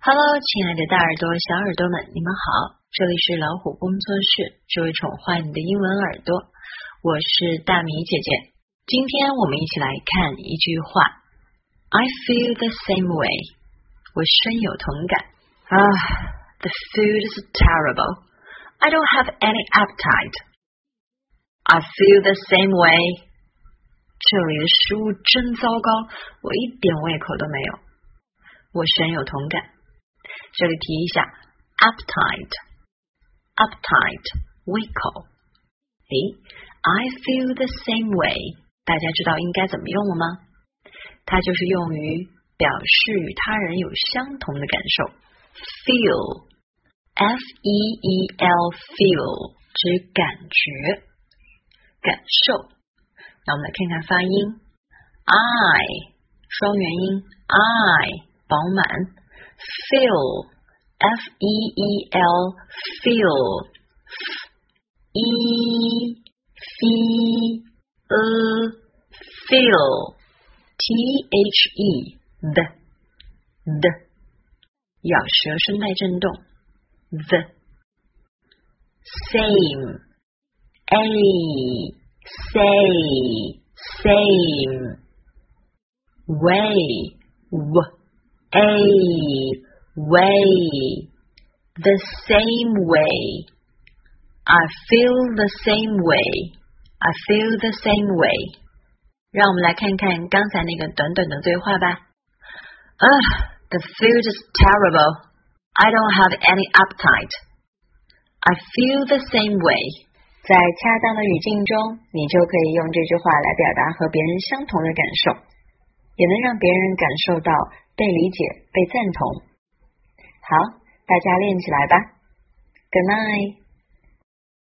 Hello， 亲爱的大耳朵、小耳朵们，你们好！这里是老虎工作室，只为宠坏你的英文耳朵，我是大米姐姐。今天我们一起来看一句话 ：I feel the same way。我深有同感。The food is terrible. I don't have any appetite. I feel the same way. 这里的食物真糟糕，我一点胃口都没有。我深有同感。这里提一下 appetite 胃口。I feel the same way 大家知道应该怎么用了吗？它就是用于表示与他人有相同的感受。 feel F-E-E-L feel 指感觉感受。那我们来看看发音 I 双元音 I 饱满Feel F-E-E-L Feel Feel T-H-E the 咬舌声带震动 the Same Same Way Way The same way I feel the same way I feel the same way 让我们来看看刚才那个短短的对话吧。The food is terrible. I don't have any appetite. I feel the same way. 在恰当的语境中，你就可以用这句话来表达和别人相同的感受，也能让别人感受到被理解、被赞同。好，大家练起来吧。Good night.